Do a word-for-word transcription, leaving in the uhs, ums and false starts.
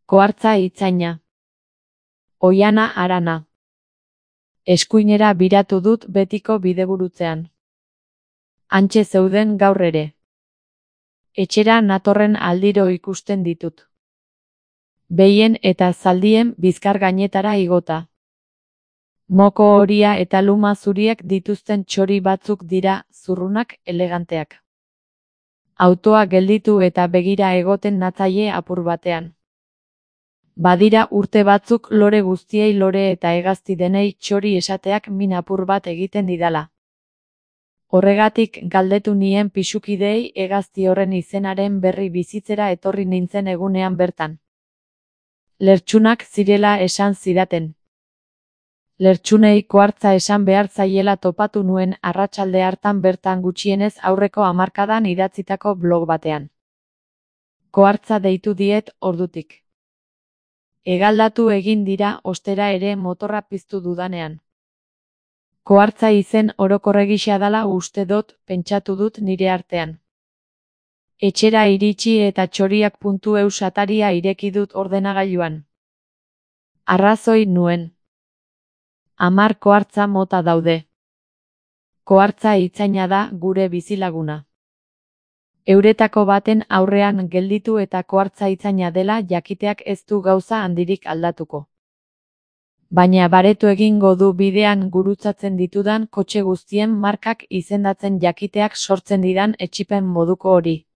Koartza itzaina. Oiana Arana. Eskuinera biratu dut betiko bideburutzean. Hantxe zeuden gaur ere. Etxera natorren aldiro ikusten ditut. Behien eta zaldien bizkar gainetara igota. Moko horia eta luma zuriak dituzten txori batzuk dira, zurrunak, eleganteak. Autoa gelditu eta begira egoten natzaie apur batean. Badira urte batzuk lore guztiei lore eta hegazti denei txori esateak min apur bat egiten didala. Horregatik galdetu nien pisukideei hegazti horren izenaren berri bizitzera etorri nintzen egunean bertan. Lertxunak zirela esan zidaten. Lertxunei koartza esan behar zaiela topatu nuen arratsalde hartan bertan gutxienez aurreko hamarkadan idatzitako blog batean. Koartza deitu diet ordutik. Hegaldatu egin dira ostera ere motorra piztu dudanean. Koartza izen orokorregisa dala uste dut, pentsatu dut nire artean. Etxera iritsi eta txoriak puntu eus ataria ireki dut ordenagailuan. Arrazoi nuen. Hamar koartza mota daude. Koartza itzaina da gure bizilaguna. Euretako baten aurrean gelditu eta koartza itzaina dela jakiteak ez du gauza handirik aldatuko. Baina baretu egingo du bidean gurutzatzen ditudan kotxe guztien markak izendatzen jakiteak sortzen didan etsipen moduko hori.